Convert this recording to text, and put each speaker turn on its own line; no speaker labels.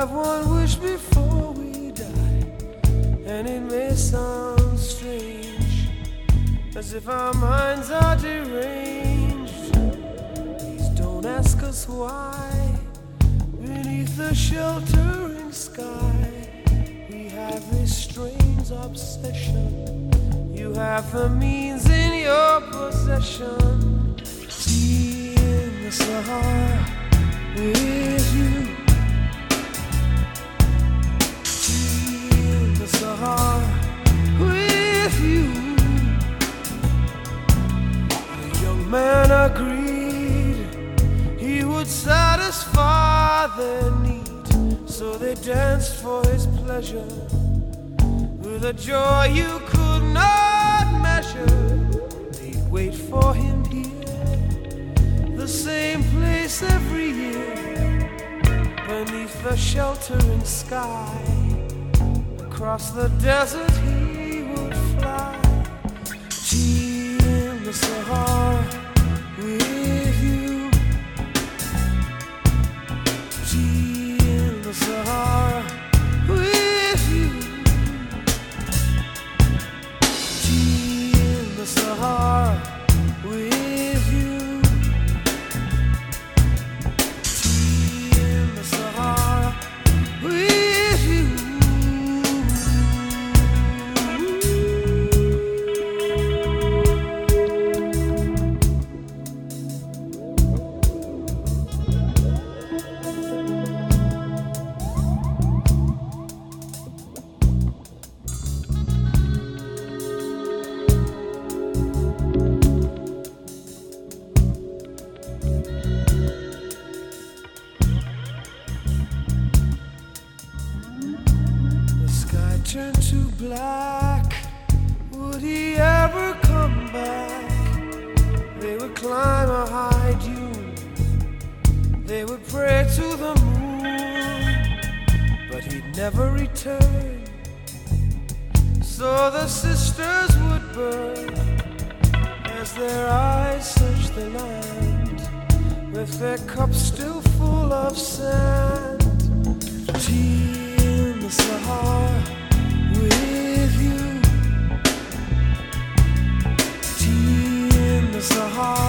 have one wish before we die, and it may sound strange, as if our minds are deranged. Please don't ask us why. Beneath the sheltering sky, we have this strange obsession. You have the means in your possession. Tea in the Sahara with you. Tea in the Sahara with you. The young man agreed he would satisfy their need, so they danced for his pleasure with a joy you could not measure. They'd wait for him here, the same place every year, beneath the sheltering sky. Across the desert he would fly. Tea in the Sahara with you. Tea in the Sahara with you. Tea in the Sahara with you. Tea in the Sahara with you. Turned to black. Would he ever come back? They would climb a high dune, they would pray to the moon, but he'd never return. So the sisters would burn as their eyes searched the land, with their cups still full of sand. Tea in the Sahara with you. Tea in the Sahara